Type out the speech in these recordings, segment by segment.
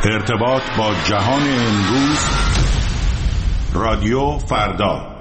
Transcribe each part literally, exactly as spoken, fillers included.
ارتباط با جهان امروز، رادیو فردا.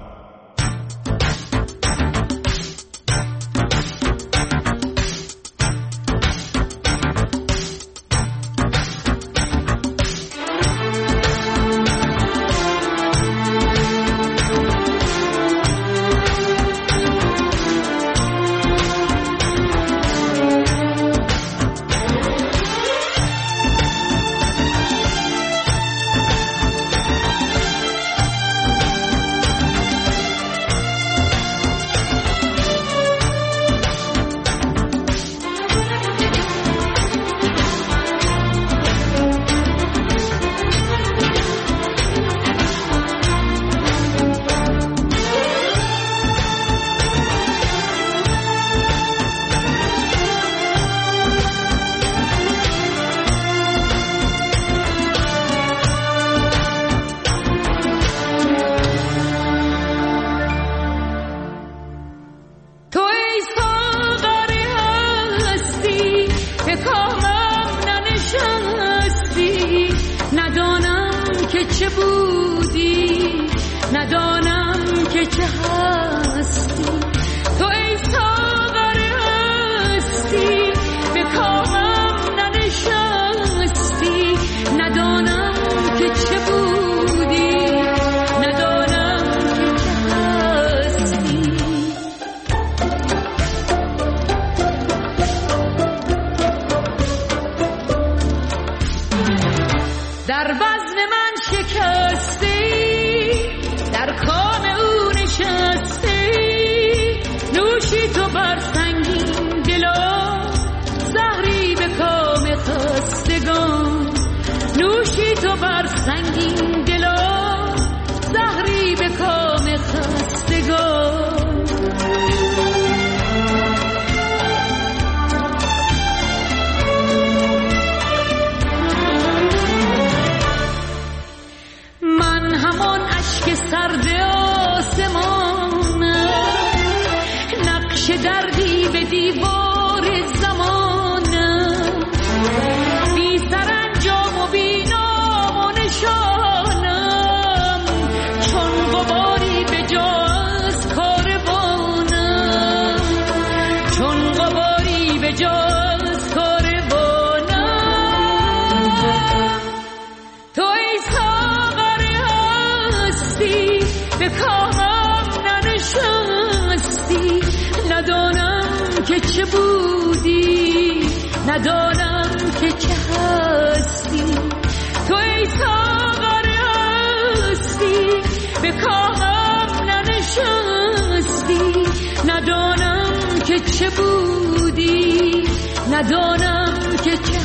ندانم که چه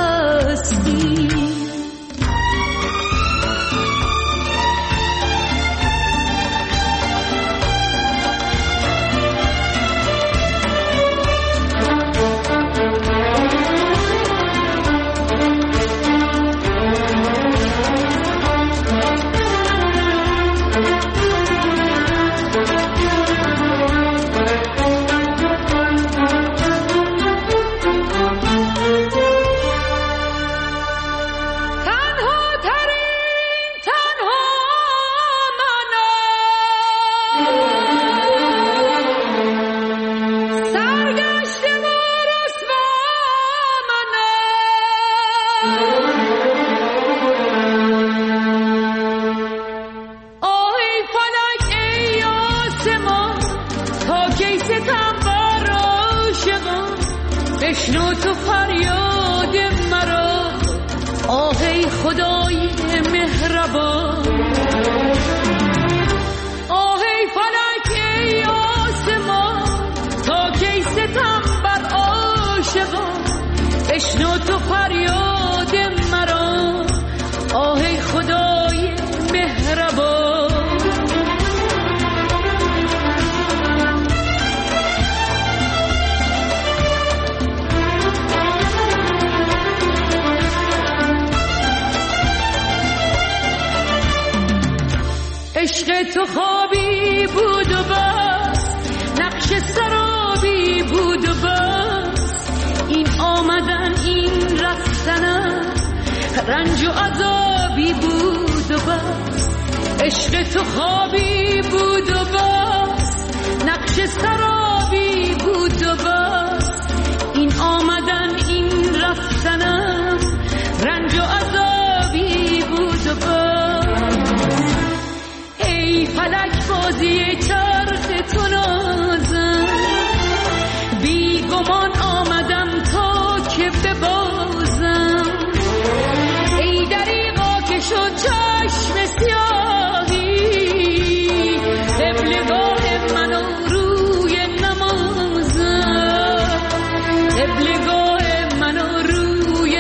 هستی. بشنو تو فریاد مرا، آه ای خدای مهربان. آه ای فلک ای آسمان، تا کی ستم بر عاشقان. بشنو تو فریاد مرا، آه ای خدای مهربان. عشق تو خوابی بود و بس، نقش سرابی بود و بس. این آمدن این رفتنم رنج و عذابی بود و بس، عشق تو خوابی بود و بس، نقش سرابی بود و بس، این آمدن این رفتنم رنج و عذابی بود و بس. ای فلک بازی چرخ تو نازم، بی گمان آمدم تا که ببازم، ای دریغا که شد چشم سیاهی، قبلگاه منو روی نمازم، قبلگاه منو روی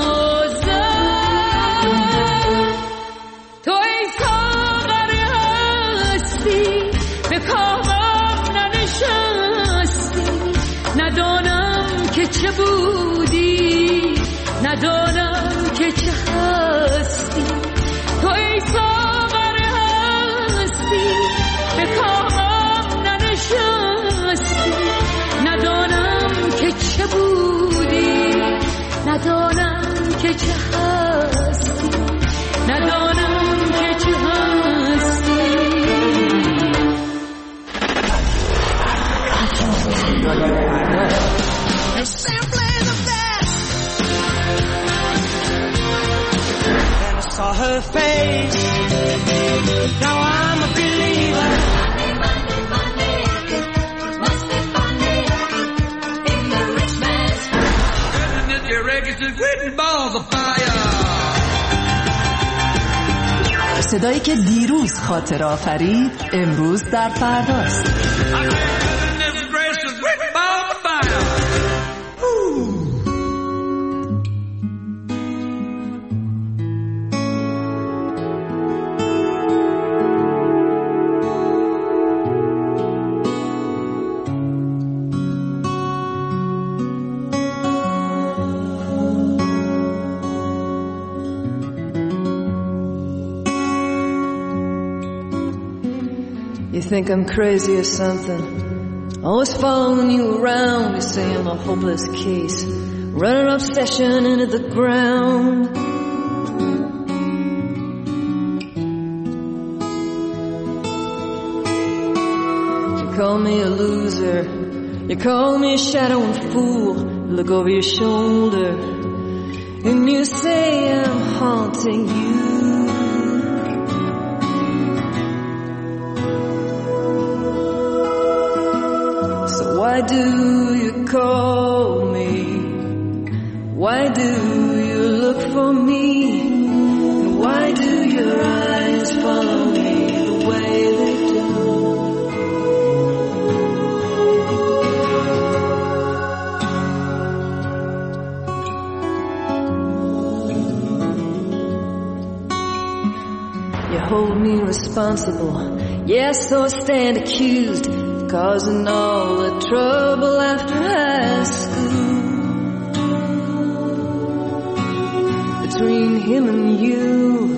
نمازم. تو ای ساغر هستی به کامم ننشستی، ندانم که چه بودی، ندانم که چه هستی. تو ای ساغر هستی به کامم ننشستی، ندانم که چه بودی، ندانم که چه هستی، ندانم که چه هستی. Saw her face, now I'm a believer. Money, money, money, must be funny in the rich man's house. Isn't it your regular written balls of fire? صدایی که دیروز خاطر آفرید امروز در فرداست. You think I'm crazy or something? Always following you around. You say I'm a hopeless case, running obsession into the ground. You call me a loser, you call me a shadow and fool. You look over your shoulder and you say I'm haunting you. Why do you call me? Why do you look for me? And why do your eyes follow me the way they do? You hold me responsible, yes, so I stand accused, causing all the trouble after high school. Between him and you,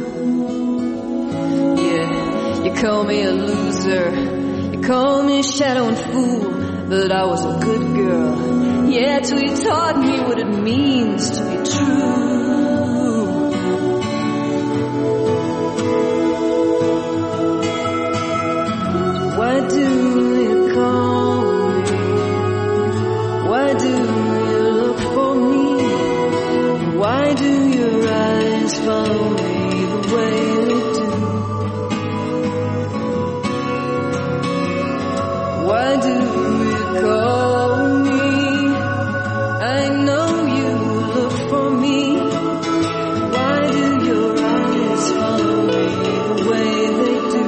yeah, you call me a loser, you call me a shadow and fool, but I was a good girl, yeah, till you taught me what it means to be true. Why do you call me? Why do you look for me? Why do your eyes follow me the way they do? Why do you call me? I know you look for me. Why do your eyes follow me the way they do?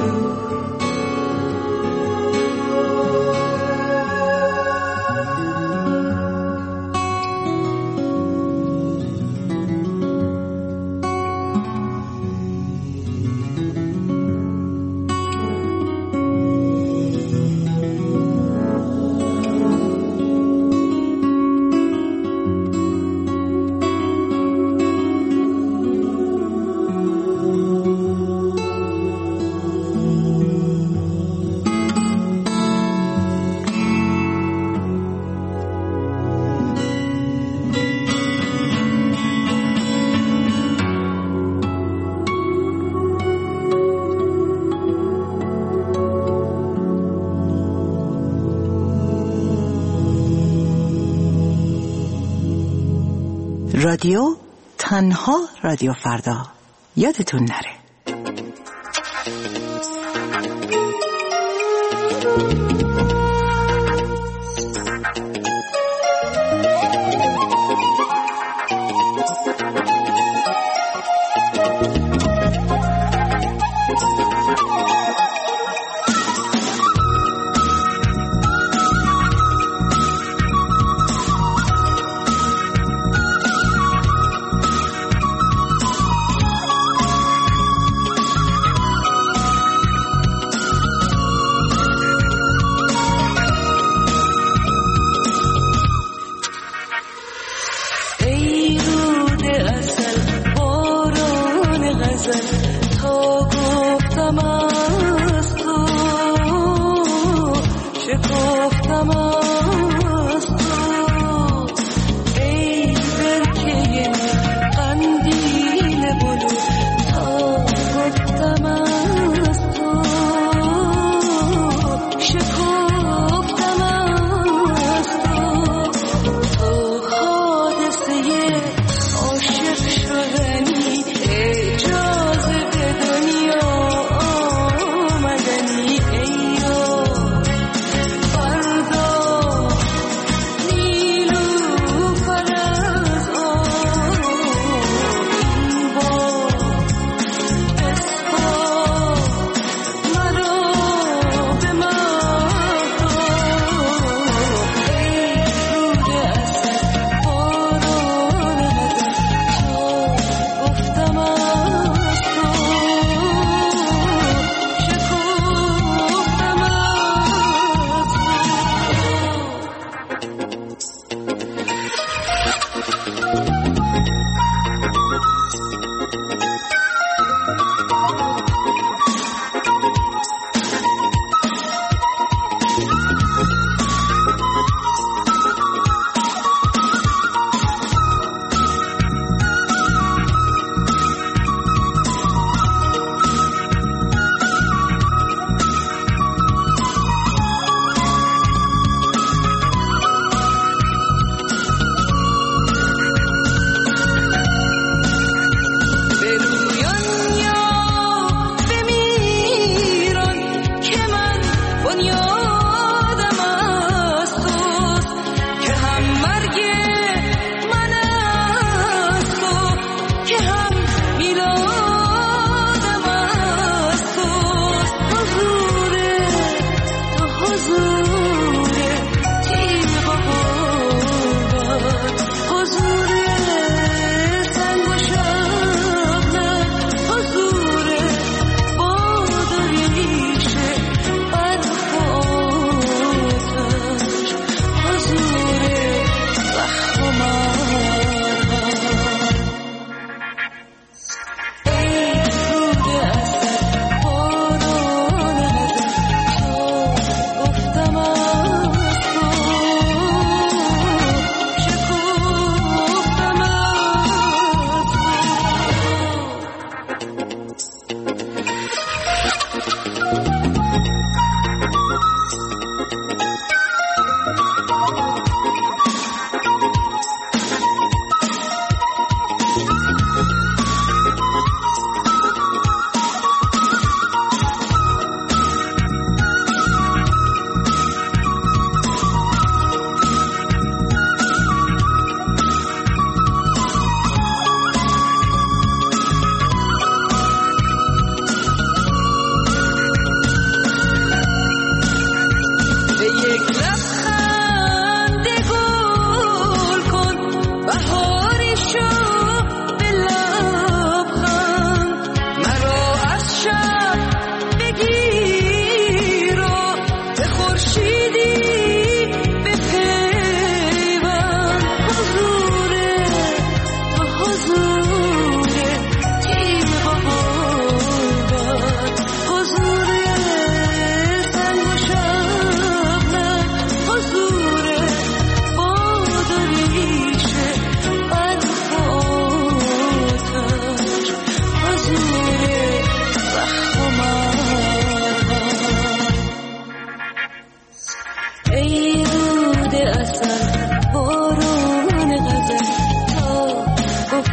رادیو، تنها رادیو فردا. یادتون نره.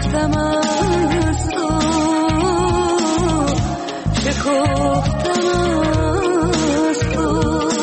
شکفتم از تو، شکفتم از تو.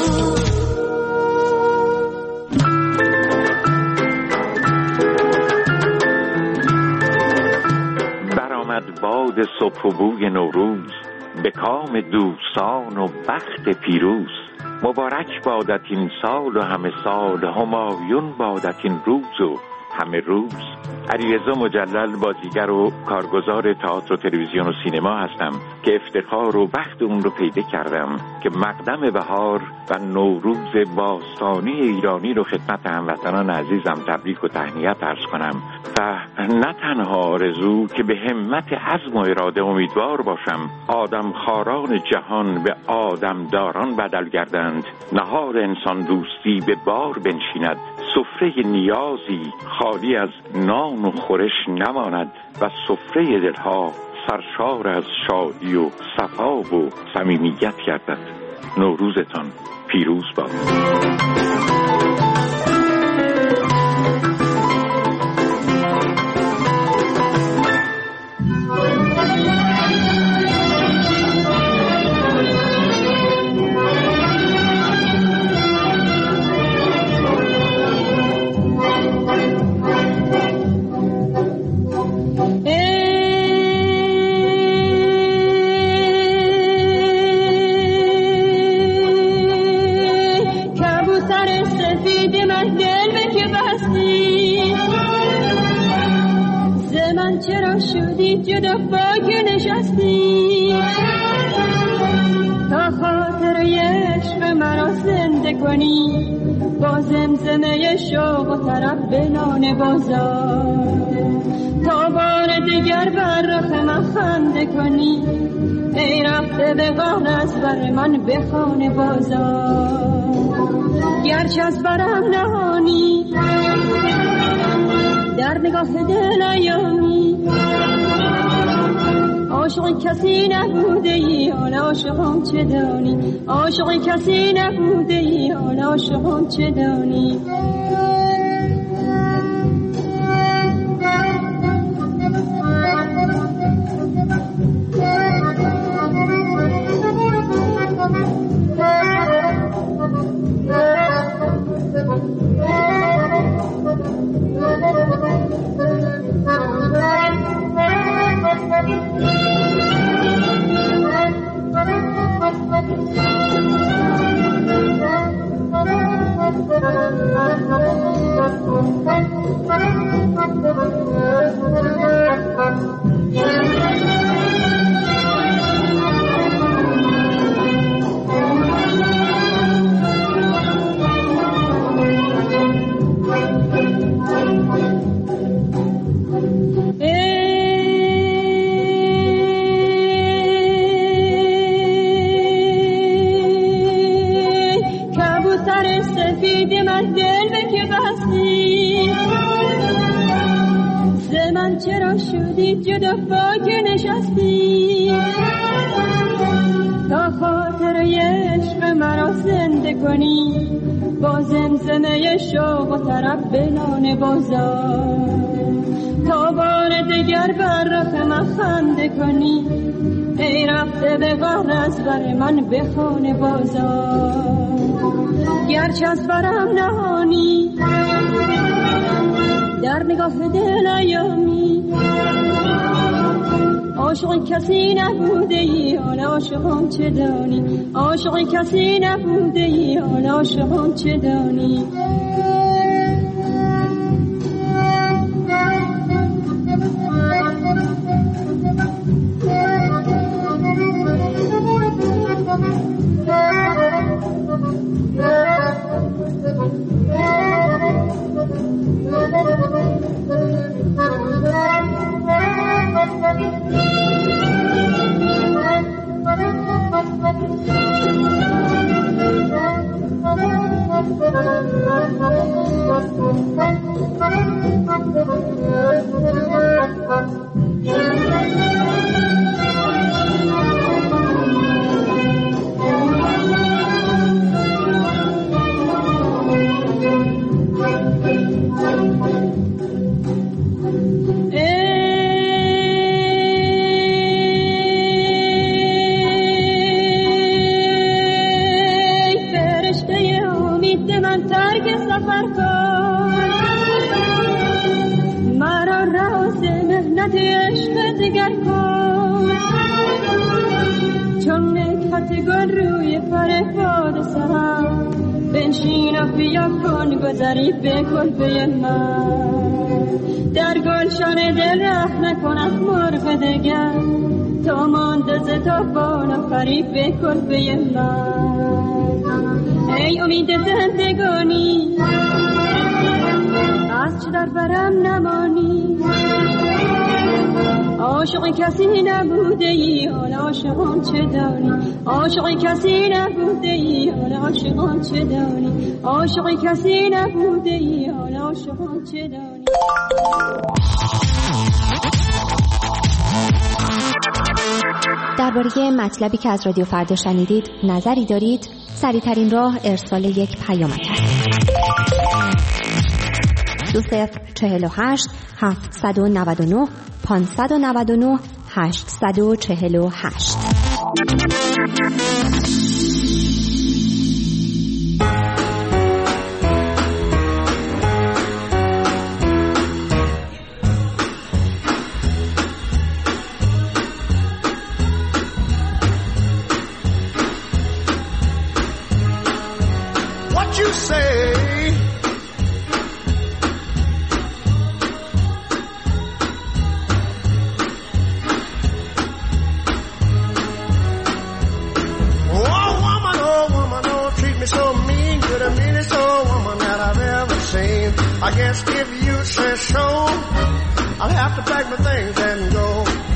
برآمد باد صبح و بوی نوروز، به کام دوستان و بخت پیروز. مبارک بادت این سال و همه سال، همایون بادت این روز و همه روز. علیرضا مجلل بازیگر و کارگزار تئاتر و تلویزیون و سینما هستم که افتخار و بخت اون رو پیدا کردم که مقدم بهار و نوروز باستانی ایرانی رو خدمت هموطنان عزیزم تبریک و تهنیت عرض کنم و نه تنها آرزو که به همت عزم و اراده امیدوار باشم آدم خاران جهان به آدم داران بدل گردند، نهار انسان دوستی به بار بنشیند، سفره نیازی خالی از نان و خورش نماند و سفره دلها سرشار از شادی و صفا و صمیمیت گردد. نوروزتان پیروز باد. چرا شدی جدا فاک نشستی، تا خاطر عشق مرا زنده کنی، با زمزمه شوق و طرب به نان بازار، تا بار دیگر بر رخ من خنده کنی، ای رفته به غار از بر من به خانه بازار. گرچه از برم نهانی در نگاه دل ایامی، عاشق کسی نبوده ای حالا عاشقم چه دانی، عاشق کسی نبوده ای حالا عاشقم چه دانی. چرا شدی جدا فاک نشستی، تا خاطر عشق مرا زنده کنی، با زمزمه شوق و طرب به نان بازار، تا بار دیگر بر رخ من خنده کنی، ای رفته به غار از بر من به خانه بازار. گرچه از برم نهانی در نگاه دل ایامی، عاشق کسی نبوده ای حالا عاشقم چه دانی، عاشق کسی نبوده ای حالا عاشقم چه دانی. ای عشق دگر کن، چون نکهت گل روی پر باد سحر، بنشین و بیا کن گذری به کلبه من. در گلشن دل ره نکند مرغ دگر، تا مانده ز تابان و فریب به کلبه من. ای امید زندگانی از چه در برم نمانی، عاشق کسی نبوده ای حال عاشقان چه دانی، عاشق کسی نبوده ای حال عاشقان چه دانی، عاشق کسی نبوده ای حال عاشقان چه دانی. درباره مطلبی که از رادیو فردا شنیدید نظری دارید؟ سریع‌ترین راه ارسال یک پیامک است. دو صفر چهل و هشت هفتصد و نود و نه پانصد و نود و نه هشتصد و چهل و هشت. You say oh woman, oh woman, don't treat me so mean. You're the meanest old woman that I've ever seen. I guess if you say so, I'll have to pack my things and go.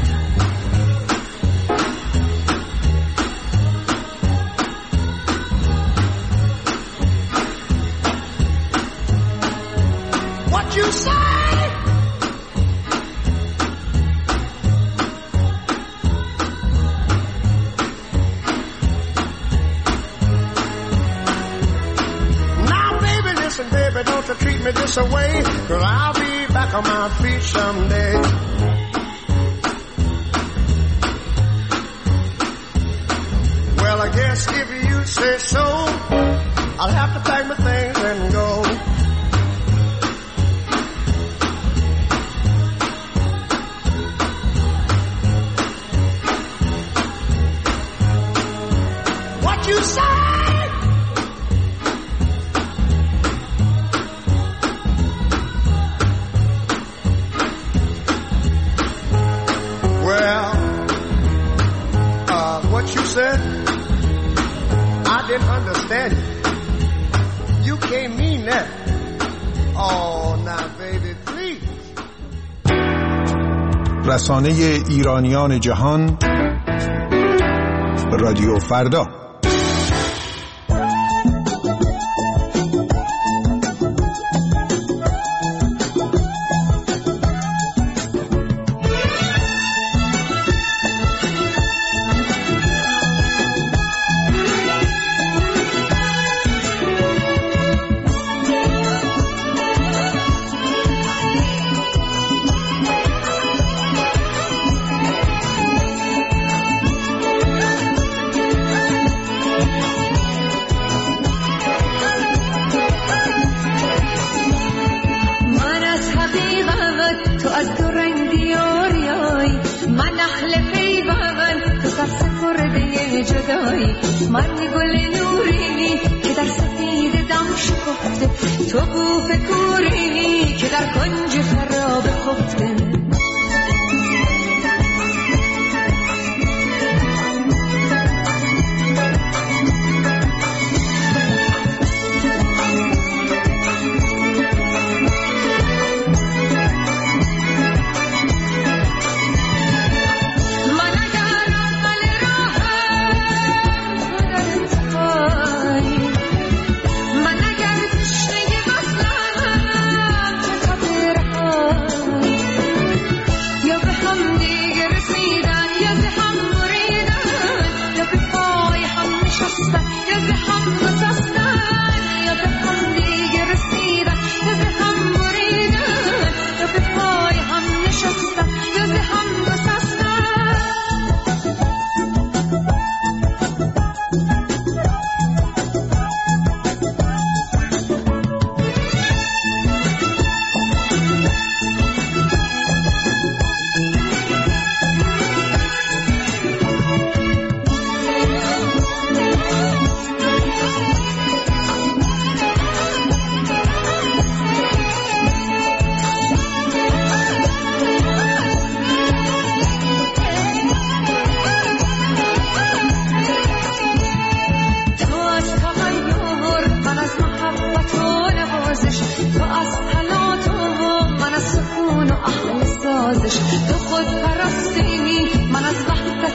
You say now baby, listen baby, don't you treat me this away, 'cause I'll be back on my feet someday. Well, I guess if you say so, I'll have to pack my things and go. You say well uh, what you said I didn't understand it. You can't mean that. Oh now baby please. رسانه ایرانیان جهان رادیو فردا. من گل نورینی که در سفید دم شکفته، تو بوف کورینی که در کنج خراب خفته. من اگر تشنه وصلم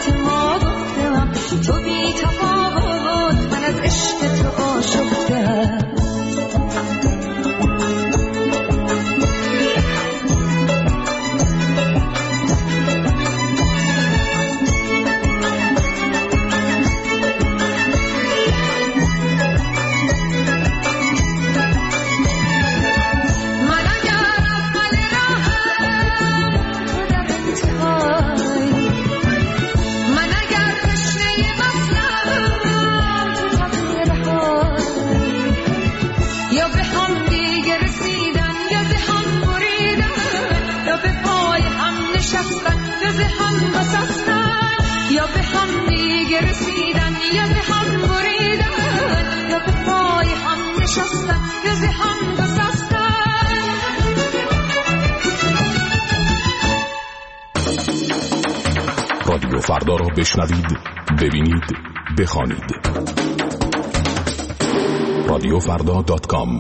محبت ما گفتم تو بی تفاوت من از عشق تو آشفتم یا به هم دیگه رسیدن یا به هم بریدن یا به پای هم نشستن یا به هم گسستن رادیو فردا را بشنوید، ببینید، بخوانید. رادیو فردا دات کام.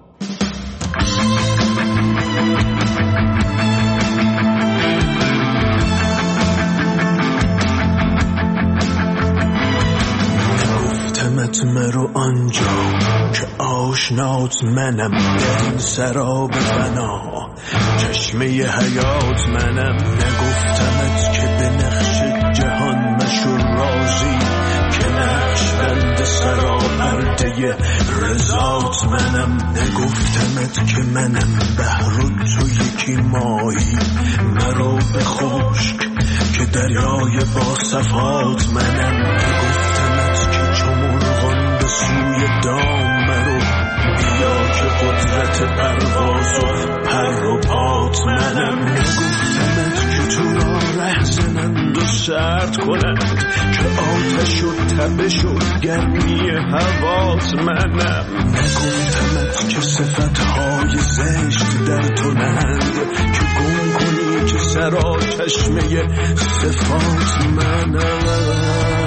مرو آنجا که آشنات منم در این سراب فنا چشمه حیات منم نگفتمت که به نقش جهان مشو رازی که نقش بند سرا پرده رضات منم نگفتمت که منم بحر و تو یکی ماهی مرو به خشک که دریای با صفات منم نگفتمت که چمرغان به سوی دام مرو بیا که قدرت پرواز و پر و پات منم نگفتمت که تو را ره زنند و سرد کنند که آتش و تبش و گرمی هوات منم نگفتمت که صفتهای زشت در تو نهند که گم کنی که سرا چشمه صفات منم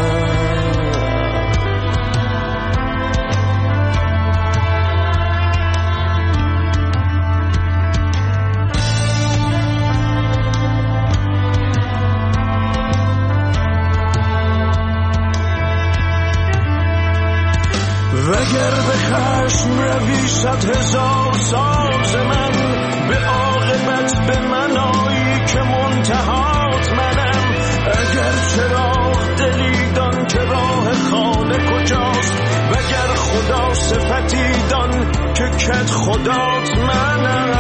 وگر به خشم روی صد هزار ساز من به عاقبت به من آیی که منتهات منم اگر چراغ دلی دان که راه خانه کجاست وگر خدا صفتی دان که کت خدات منم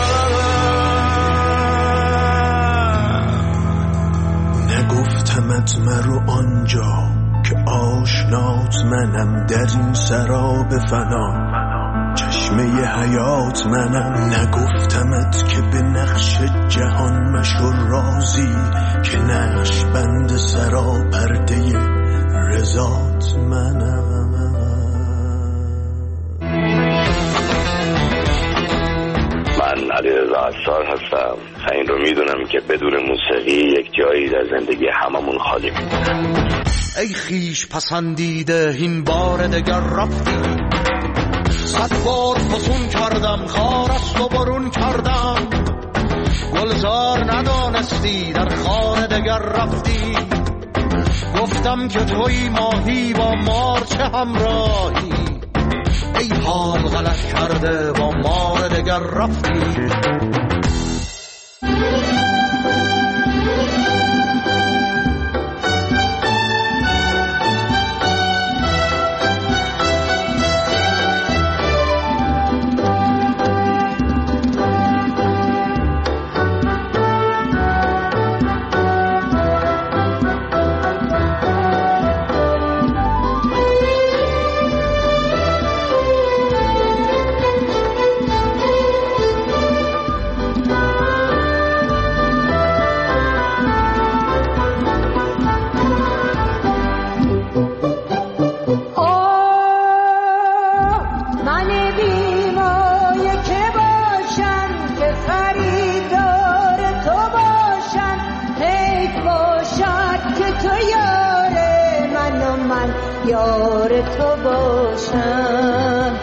نگفتمت مرو آنجا که آشنات منم در این سراب فنا چشمه حیات منم نگفتمت که به نقش جهان مشو رازی که نقش بند سرا پرده رضات منم من علیرضا عطار هستم و این رو میدونم که بدون موسیقی یک جایی در زندگی هممون خالی میمونه. ای خیش پسندیده این بار دگر رفتی صد بار فسون کردم خارست و برون کردم گلزار ندانستی در خانه دگر رفتی گفتم که توی ماهی با مار چه همراهی ای حال غلط کرده با مار دگر رفتی یار تو باشم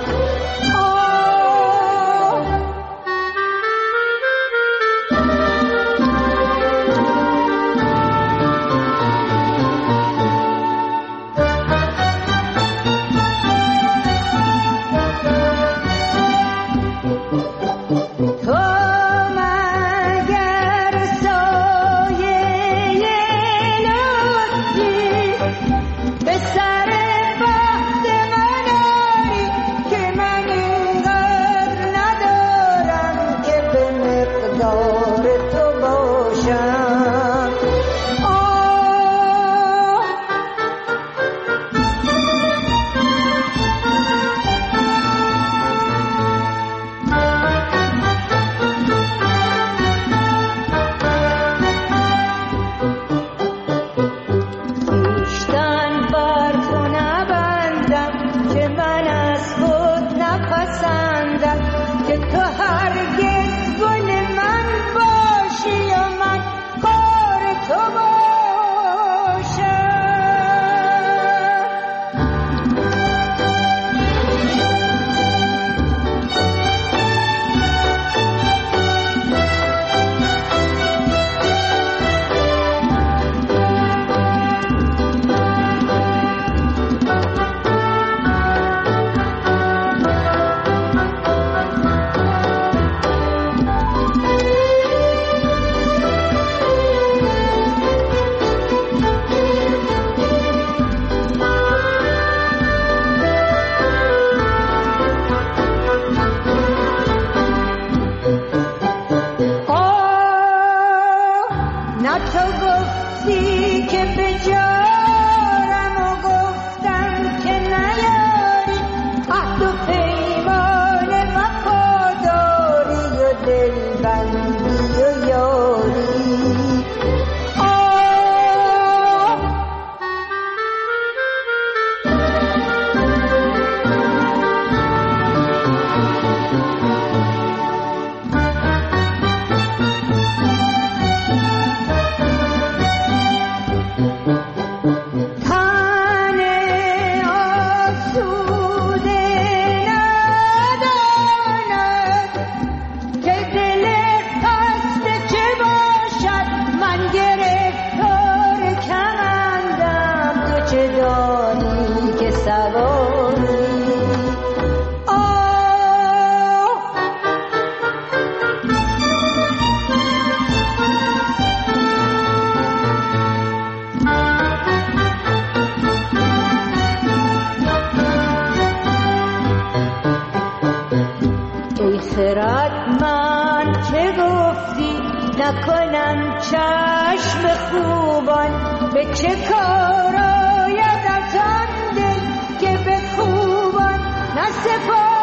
خردمند که گفتی نکنم چشم خوبان، به چه کار آید از آن دل که به خوبان نسپاری.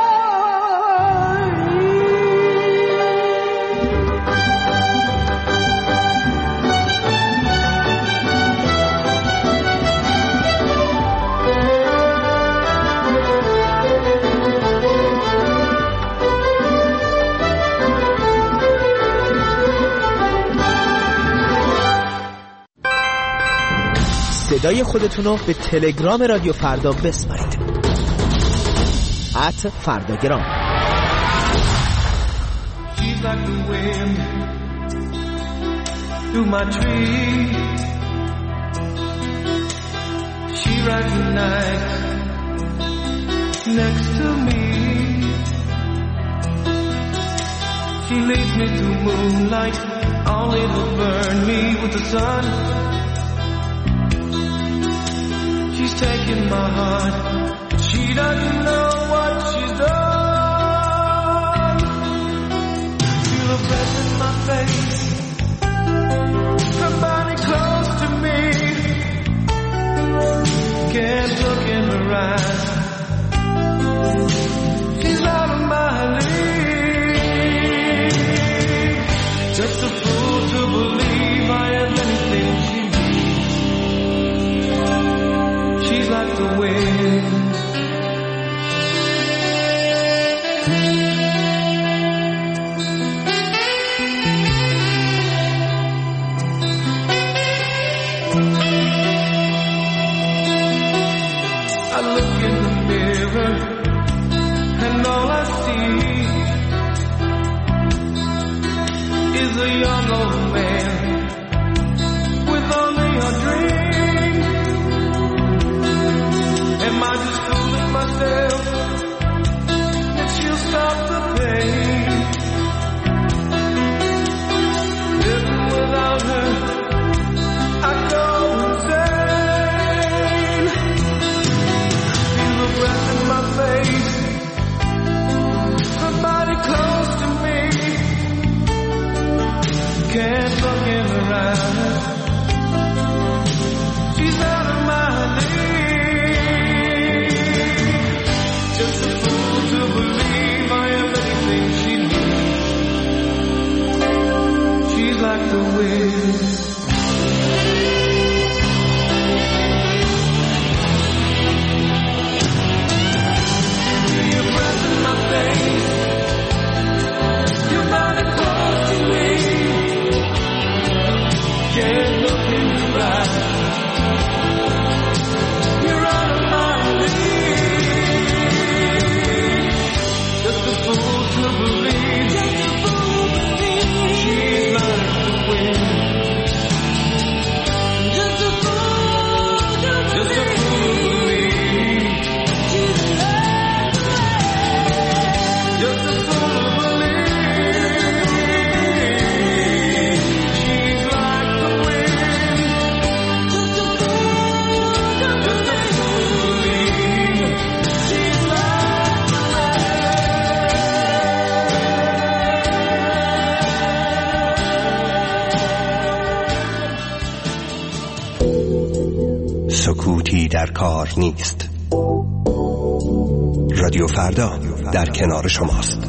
صدای خودتون رو به تلگرام رادیو فردا بسپارید. ات فرداگرام. She's like the wind through my tree. She rides the night next to me. She leads me to moonlight, only to burn me with the sun. She's taking my heart, she doesn't know what she's done. Feel her breath in my face, her body close to me. Can't look in her eyes, she's out of my league. Just a fool to believe I am anything she needs. She's like the wind. I look in the mirror and all I see is a young old man with only a dream. Am I just fooling myself that she'll stop the pain? Living without her, I go insane. Feel the breath in my face, her body close to me. Can't look in her eyes, she's out of my league. Just a fool to believe I am anything she needs. She's like the wind. Feel your breath in my face, your body close to me. Can't look in your eyes, you're out of my league. Just a fool to believe, she's like the wind. Just a fool to believe, just a fool to believe, she's like the wind. Just a fool to believe, she's like the wind. Just a fool to believe, she's like the wind. سکوتی در کار نیست. رادیو فردا در کنار شماست.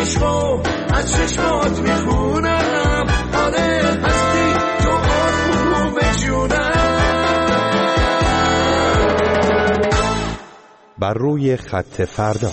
عشقو از چشمات میخونم، آره هستی تو آروم جونم. بر روی خط فردا.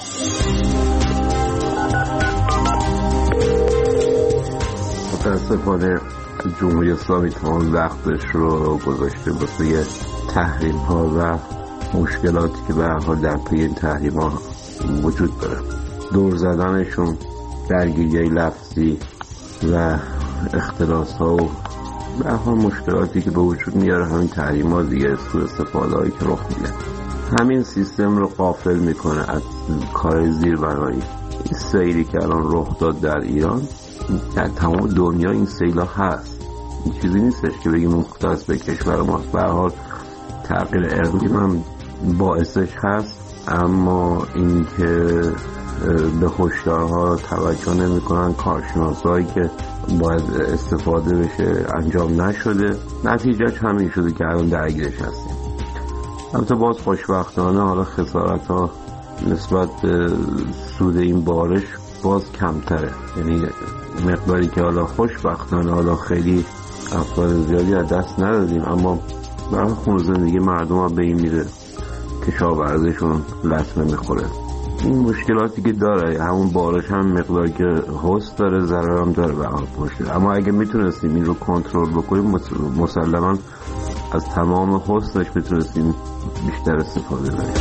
متاسفانه جمهوری اسلامی تمام وقتش رو گذاشته واسه تحریم ها و مشکلاتی که به هر حال در پی این تحریم ها وجود داره، دور زدنشون، درگیری لفظی و اختلاس ها و به هر حال مشکلاتی که به وجود میاره همین تحریم ها دیگه، سوء استفاده هایی که رخ میده. همین سیستم رو غافل میکنه از کار زیربنایی. این سیلی که الان رخ داد در ایران، در تمام دنیا این سیلا هست، این چیزی نیستش که بگیم مختص به کشور ما. به هر حال تغییر اقلیم هم باعثش هست، اما این که به هشدارها توجه نمی‌کنن، کارشناسایی که باید استفاده بشه انجام نشده، نتیجهش همین شده که الان درگیرش هستیم. البته باز خوشبختانه حالا خسارت‌ها نسبت به سود این بارش باز کمتره، یعنی مقداری که حالا خوشبختانه حالا خیلی افراد زیادی از دست ندادیم، اما برای خون زندگی مردم ها به این میره کشاورزشون لطمه میخوره. این مشکلاتی که داره، همون بارش هم مقداری که هست داره ضرر هم داره به حال پشت، اما اگه میتونستیم این رو کنترل بکنیم مسلما از تمام هستش میتونستیم بیشتر استفاده کنیم.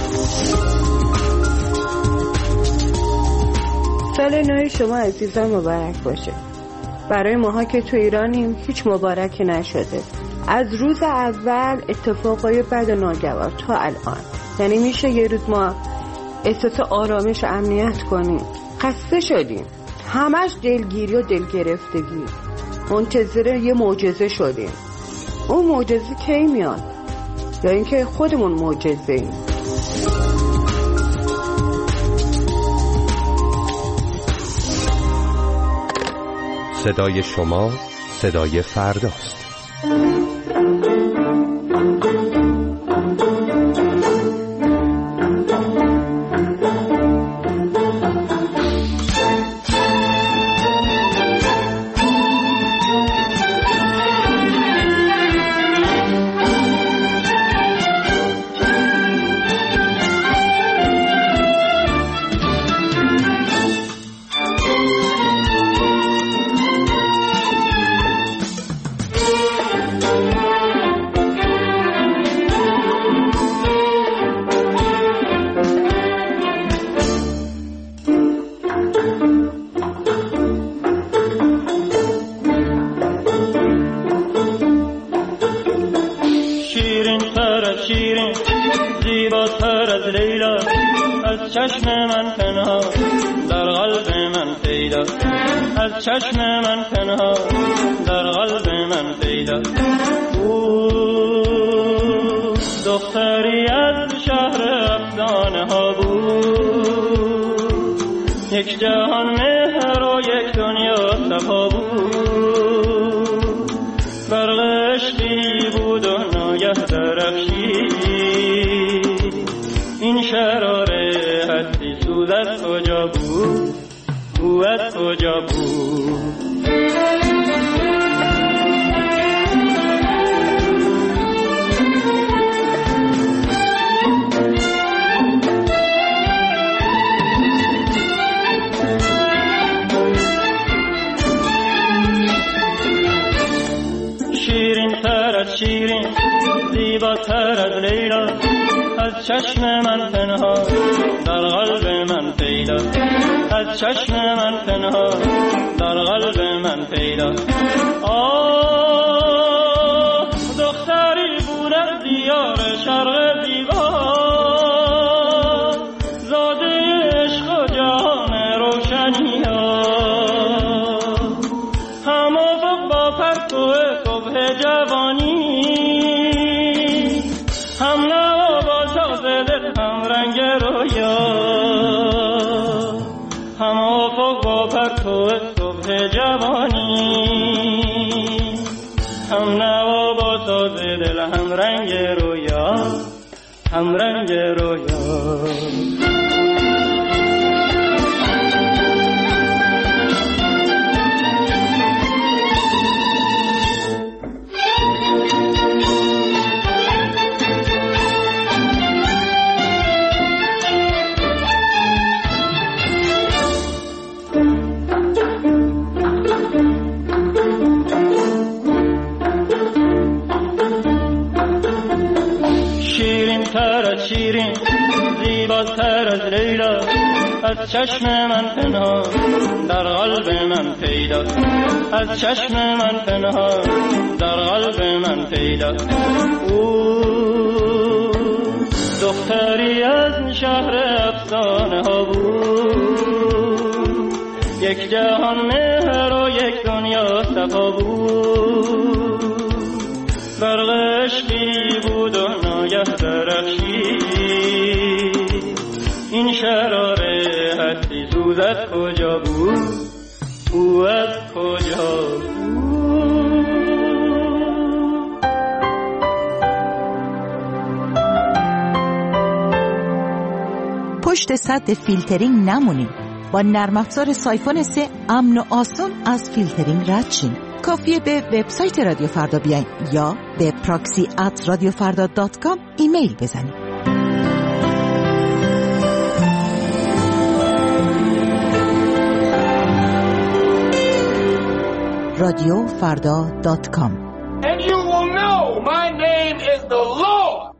سال نو شما عزیزان مبارک باشه. برای ماها که تو ایرانیم هیچ مبارکی نشده، از روز اول اتفاقای بد و ناگوار تا الان. یعنی میشه یه روز ما احساس آرامش و امنیت کنیم؟ خسته شدیم، همش دلگیری و دلگرفتگی، منتظر یه معجزه شدیم. اون معجزه کی میاد؟ یا اینکه خودمون معجزه ایم؟ صدای شما صدای فرداست. چشم من پنهان در قلب من پیدا، از چشم من پنهان در قلب من پیدا. او دختری از شهر افسانه ها بود، یک جهان مهر و یک دنیا صفا بود. برق عشقی بود و ناگه درخشید، این شراره حدی سود از کجا بود، او از کجا بود. شیرین تر از شیرین، زیباتر از لیلا، از چشم من پنهان در قلب من پیدا، از چشم من پنهان در قلب من پیدا. آه دختری بود از دیار شرق زیبا، زاده عشق و جهان روشنی ها، همافق با پرتو صبح جوانی، هم نوا با ساز دل، هم رنگ رویا، هم افق با پرتو صبح جوانی، هم نوا با ساز دل، هم رنگ رویا، هم رنگ رویا. زیباتر از لیلا از چشم من پنهان در قلب من پیدا، از چشم من پنهان در قلب من پیدا. او دختری از شهر افسانه ها بود، یک جهان مهر و یک دنیا صفا بود. برق عشقی بود و ناگه درخشید، این شراره حدی سوزد کجا بود، او از کجا بود. پشت سد فیلترینگ نمونید. با نرم افزار سایفون سه امن و آسان از فیلترینگ رد شین. کافیه به وبسایت رادیو فردا بیاین یا به پراکسی ات رادیو فردا دات کام ایمیل بزنید. رادیو فردا دات کام. And you will know my name is the Lord.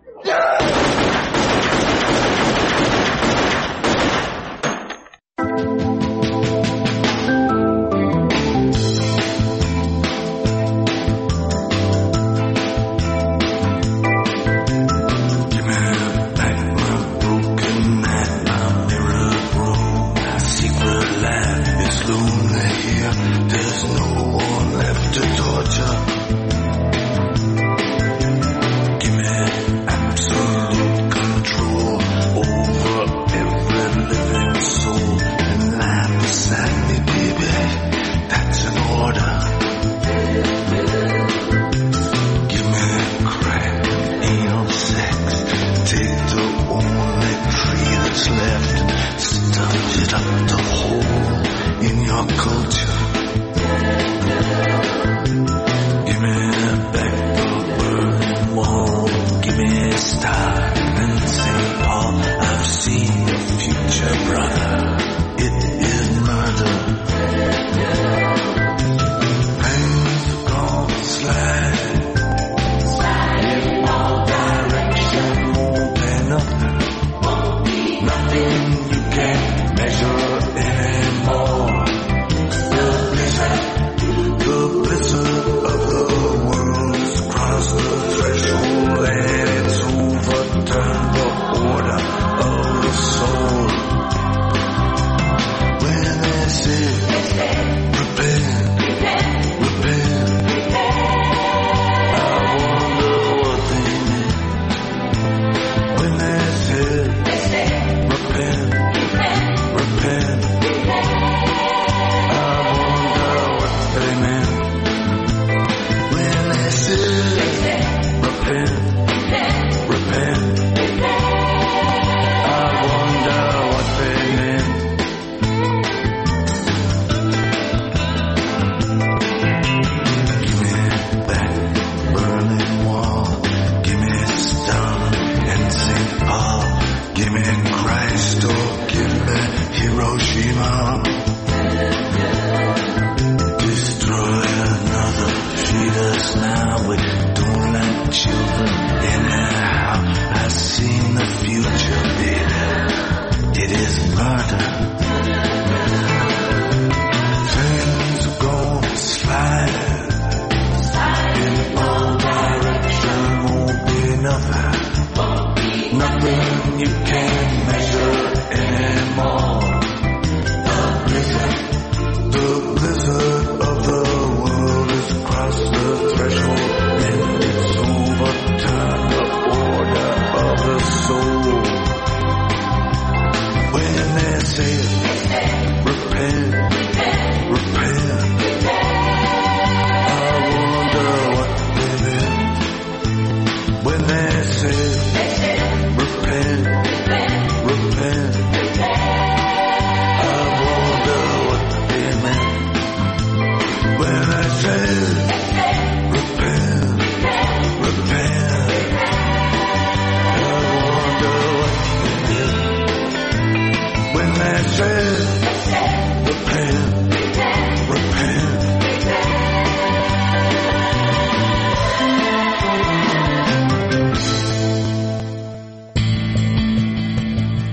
Nothing you can measure anymore. The blizzard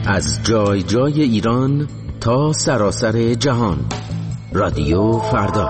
از جای جای ایران تا سراسر جهان. رادیو فردا.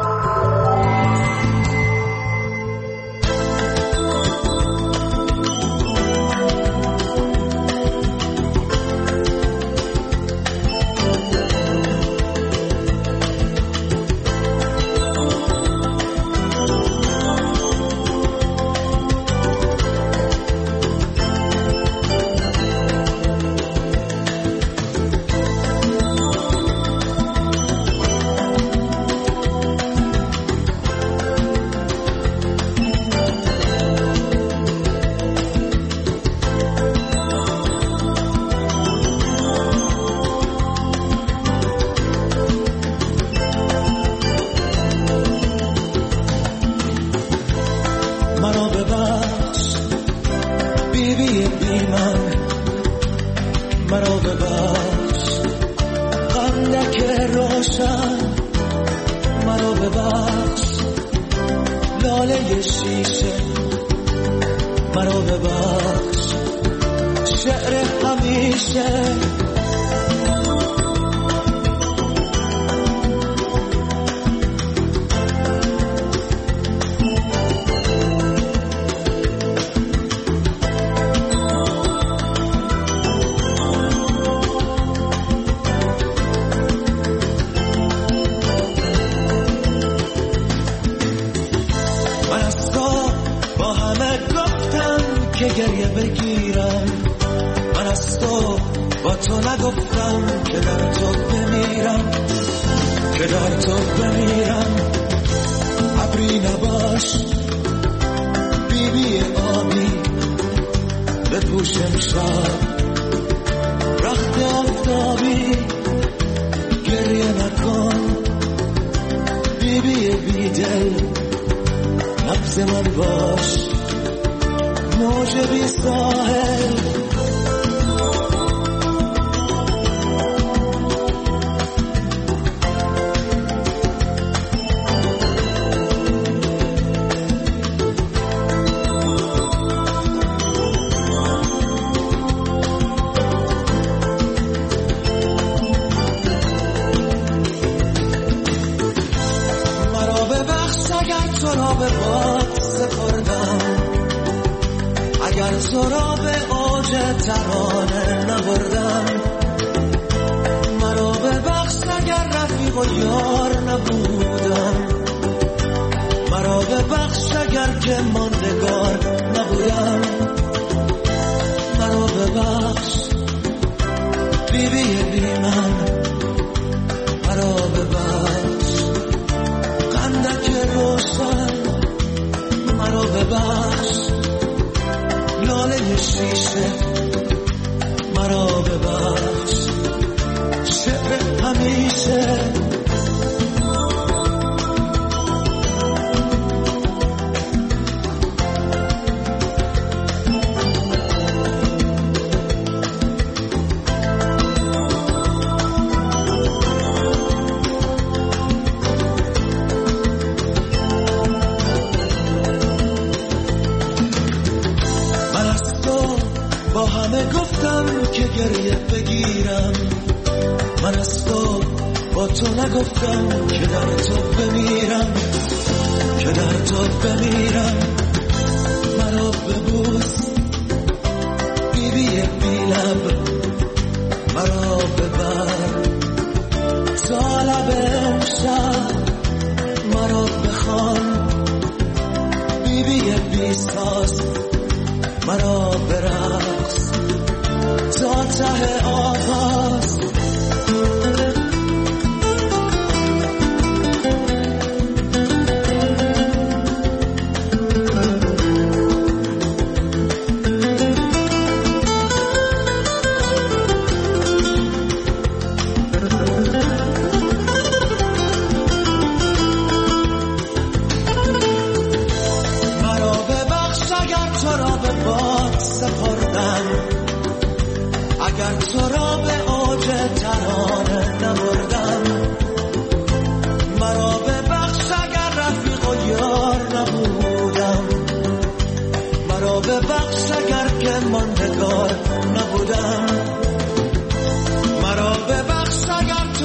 ببخش اگر که ماندگار نبودم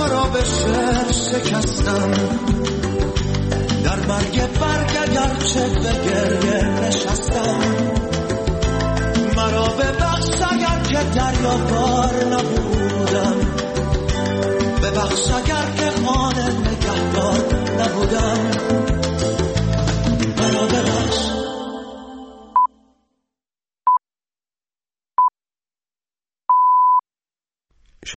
تو را به شعر شکستم، در مرگ برگ اگرچه به گریه نشستم. مرا ببخش اگر که دریابار نبودم، ببخش اگر